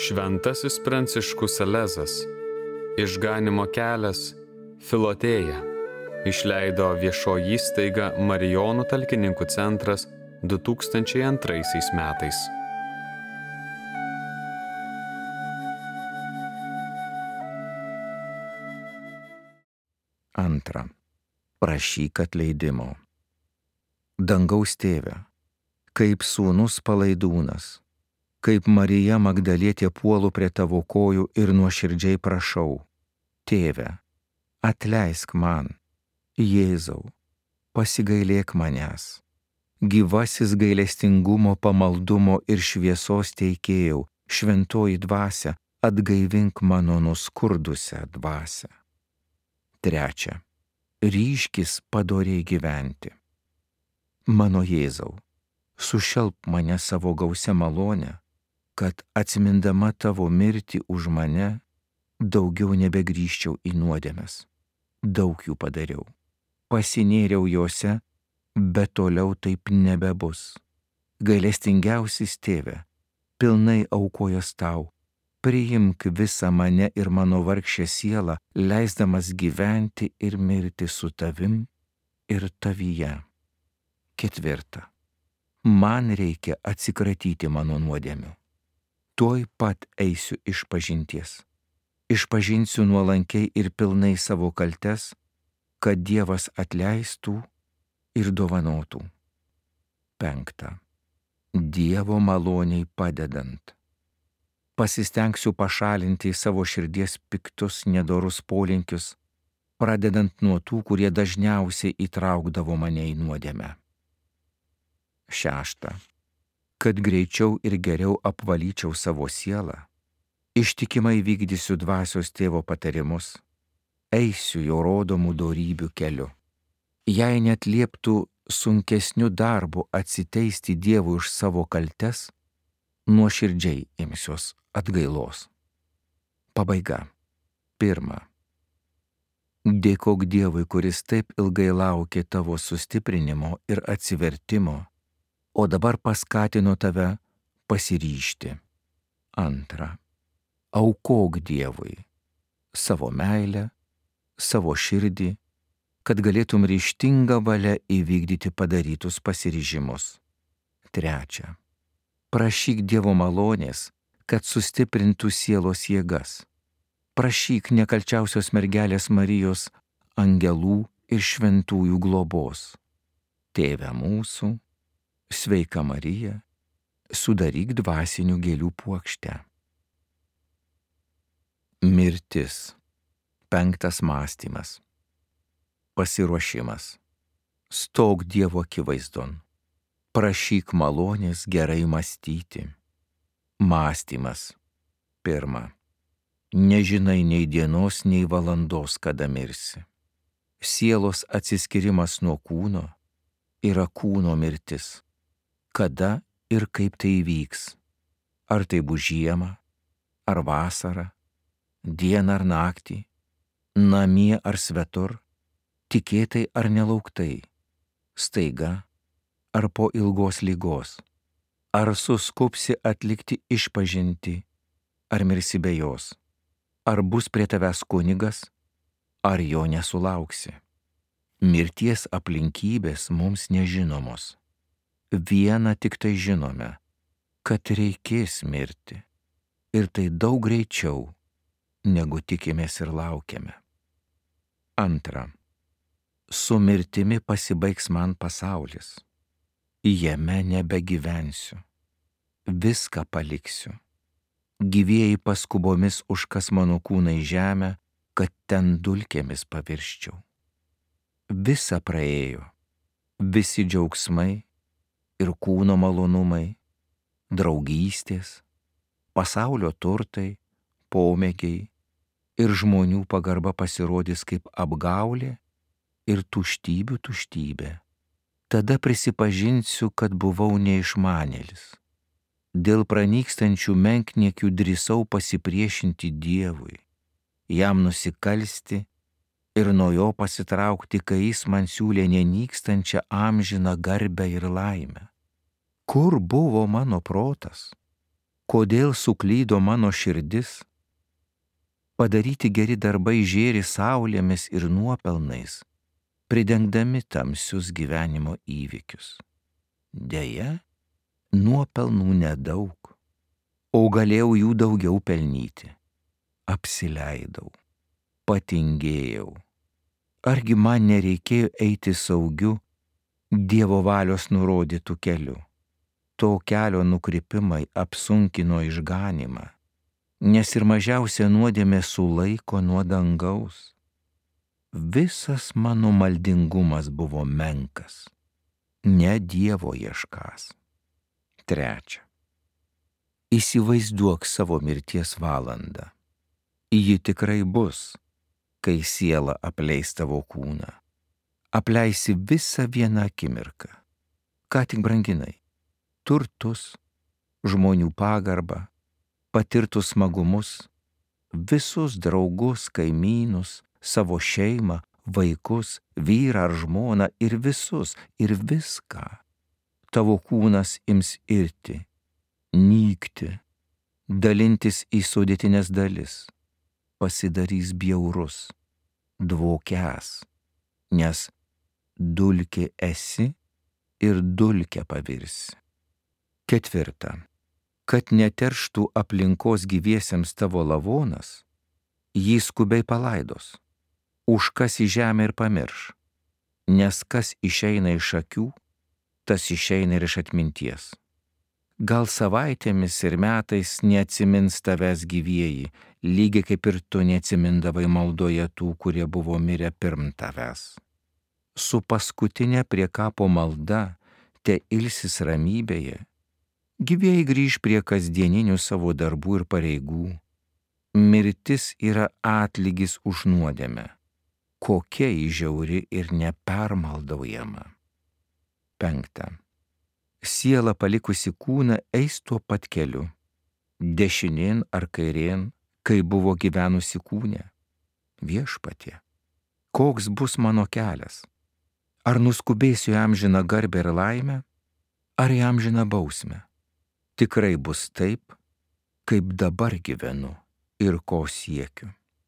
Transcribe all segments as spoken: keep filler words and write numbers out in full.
Šventasis Pranciškus Salezas, Išganymo kelias, Filotėja, išleido viešoji įstaiga Marijonų talkininkų centras du tūkstančiai antraisiais metais. Antra. Prašyk atleidimo. Dangaus Tėve, kaip sūnus palaidūnas, kaip Marija Magdalietė puolu prie tavo kojų ir nuoširdžiai prašau, Tėve, atleisk man, Jėzau, pasigailėk manęs, gyvasis gailestingumo, pamaldumo ir šviesos teikėjau, šventoji dvasia, atgaivink mano nuskurdusią dvasią. Trečia. Ryžkis padoriai gyventi. Mano Jėzau, sušelp mane savo gausia malone, kad atsimindama tavo mirtį už mane, daugiau nebegrįžčiau į nuodėmes. Daug jų padariau. Pasinėriau juose, bet toliau taip nebebus. Gailestingiausias Tėve, pilnai aukojas tau, priimk visą mane ir mano vargšę sielą, leisdamas gyventi ir mirti su tavim ir tavyje. Ketvirta. Man reikia atsikratyti mano nuodėmių. Tuoj pat eisiu iš pažinties. Išpažinsiu nuolankiai ir pilnai savo kaltes, kad Dievas atleistų ir dovanotų. Penkta. Dievo maloniai padedant. Pasistengsiu pašalinti savo širdies piktus nedorus polinkius, pradedant nuo tų, kurie dažniausiai įtraukdavo mane į nuodėmę. Šešta. Kad greičiau ir geriau apvalyčiau savo sielą, ištikimai vykdysiu dvasios tėvo patarimus, eisiu jo rodomų dorybių keliu. Jei net lieptų sunkesniu darbu atsiteisti Dievui už savo kaltes, nuoširdžiai imsiuos atgailos. Pabaiga. Pirma. Dėkok Dievui, kuris taip ilgai laukė tavo sustiprinimo ir atsivertimo, o dabar paskatino tave pasiryžti. Antra. Aukok Dievui savo meilę, savo širdį, kad galėtum ryžtingą valią įvykdyti padarytus pasiryžimus. Trečia. Prašyk Dievo malonės, kad sustiprintų sielos jėgas. Prašyk nekalčiausios mergelės Marijos, angelų ir šventųjų globos. Tėve mūsų, sveika Marija, sudaryk dvasinių gėlių puokštę. Mirtis. Penktas mąstymas. Pasiruošimas. Stok Dievo akivaizdon. Prašyk malonės gerai mąstyti. Mąstymas. Pirma. Nežinai nei dienos, nei valandos, kada mirsi. Sielos atsiskirimas nuo kūno yra kūno mirtis. Kada ir kaip tai įvyks? Ar tai bus žiema, ar vasara, dieną ar naktį, namie ar svetur, tikėtai ar nelauktai, staiga ar po ilgos ligos, ar suskubsi atlikti išpažintį, ar mirsi be jos, ar bus prie tavęs kunigas, ar jo nesulauksi. Mirties aplinkybės mums nežinomos. Viena tik tai žinome, kad reikės mirti, ir tai daug greičiau, negu tikimės ir laukiame. Antra. Su mirtimi pasibaigs man pasaulis. Jame nebegyvensiu. Viską paliksiu. Gyvieji paskubomis užkas mano kūną į žemę, kad ten dulkėmis pavirščiau. Visa praėjo. Visi džiaugsmai ir kūno malonumai, draugystės, pasaulio turtai, pomėgiai ir žmonių pagarba pasirodys kaip apgaulė ir tuštybių tuštybė. Tada prisipažinsiu, kad buvau neišmanėlis. Dėl pranykstančių menkniekių drįsau pasipriešinti Dievui, jam nusikalsti ir nuo jo pasitraukti, kai jis man siūlė nenykstančią amžiną garbę ir laimę. Kur buvo mano protas? Kodėl suklydo mano širdis? Padaryti geri darbai žėri saulėmis ir nuopelnais, pridengdami tamsius gyvenimo įvykius. Deja, nuopelnų nedaug, o galėjau jų daugiau pelnyti. Apsileidau, patingėjau. Argi man nereikėjo eiti saugiu Dievo valios nurodytų keliu? To kelio nukrypimai apsunkino išganimą, nes ir mažiausia nuodėmė sulaiko nuo dangaus. Visas mano maldingumas buvo menkas, ne Dievo ieškas. Trečia. Įsivaizduok savo mirties valandą. Ji tikrai bus, kai siela apleis tavo kūną. Apleisi visą vieną akimirką. Ką tik branginai? Turtus, žmonių pagarbą, patirtus smagumus, visus draugus, kaimynus, savo šeimą, vaikus, vyrą ar žmoną ir visus, ir viską. Tavo kūnas ims irti, nykti, dalintis į sudėtines dalis, pasidarys bjaurus, dvokęs, nes dulkė esi ir dulkę pavirsi. Ketvirta. Kad neterštų aplinkos gyviesiems tavo lavonas, jį skubiai palaidos, užkas į žemę ir pamirš, nes kas išeina iš akių, tas išeina ir iš atminties. Gal savaitėmis ir metais neatsimins tavęs gyvieji, lygiai kaip ir tu neatsimindavai maldoje tų, kurie buvo mirę pirm tavęs. Su paskutinė prie kapo malda te ilsis ramybėje, gyvieji grįž prie kasdieninių savo darbų ir pareigų. Mirtis yra atlygis už nuodėmę, kokia ji žiauri ir nepermaldaujama. Penkta. Siela palikusi kūną eis tuo pat keliu, dešinėn ar kairėn, kai buvo gyvenusi kūne. Viešpatie, koks bus mano kelias? Ar nuskubėsiu į amžiną garbę ir laimę, ar į amžiną bausmę? Tikrai bus taip, kaip dabar gyvenu ir ko siekiu.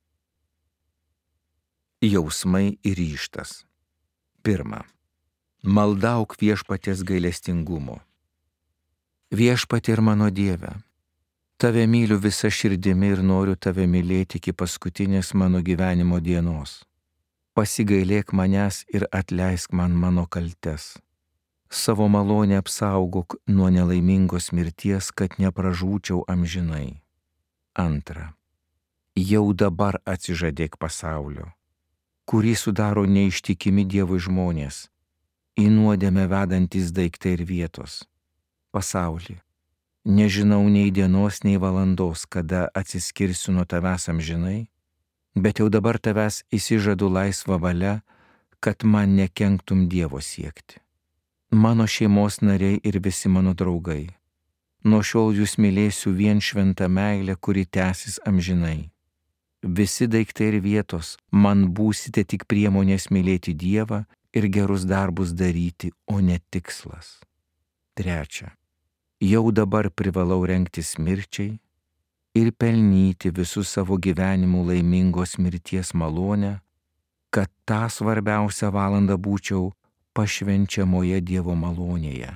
Jausmai ir ryžtas. Pirma. Maldauk viešpaties gailestingumo. Viešpatie ir mano Dieve, tave myliu visa širdimi ir noriu tave mylėti iki paskutinės mano gyvenimo dienos. Pasigailėk manęs ir atleisk man mano kaltes. Savo malonę apsaugok nuo nelaimingos mirties, kad nepražūčiau amžinai. Antra. Jau dabar atsižadėk pasaulio, kurį sudaro neištikimi Dievui žmonės, į nuodėmę vedantis daiktai ir vietos. Pasaulį, nežinau nei dienos, nei valandos, kada atsiskirsiu nuo tavęs amžinai, bet jau dabar tavęs įsižadu laisvą valią, kad man nekenktum Dievo siekti. Mano šeimos nariai ir visi mano draugai, nuo šiol jūs mylėsiu vien šventą meilę, kuri tęsis amžinai. Visi daiktai ir vietos man būsite tik priemonės mylėti Dievą ir gerus darbus daryti, o ne tikslas. Trečia. Jau dabar privalau rengtis mirčiai ir pelnyti visų savo gyvenimų laimingos mirties malonę, kad tą svarbiausią valandą būčiau pašvenčiamoje Dievo malonėje.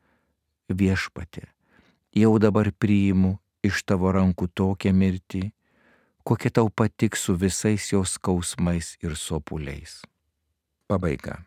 Viešpatie, jau dabar priimu iš tavo rankų tokią mirtį, kokia tau patiks su visais jos skausmais ir sopuliais. Pabaiga.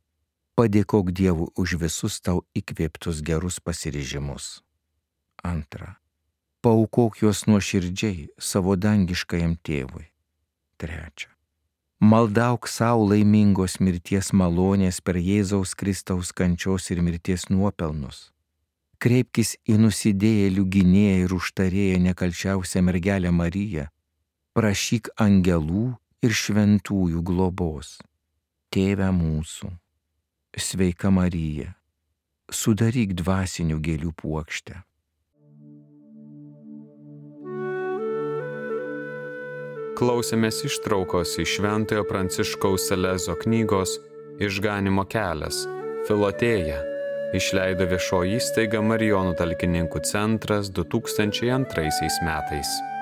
Padėkok Dievui už visus tau įkvėptus gerus pasiryžimus. Antra. Paaukok juos nuoširdžiai savo dangiškajam tėvui. Trečia. Maldauk savo laimingos mirties malonės per Jėzaus Kristaus kančios ir mirties nuopelnus. Kreipkis į nusidėjėlių gynėją ir užtarėją nekalčiausią mergelę Mariją. Prašyk angelų ir šventųjų globos. Tėve mūsų, sveika Marija, sudaryk dvasinių gėlių puokštę. Klausėmės ištraukos iš Šventojo Pranciškaus Salezo knygos Išganymo kelias, Filotėja, Išleido viešoji įstaiga Marijonų talkininkų centras du tūkstančiai antraisiais metais.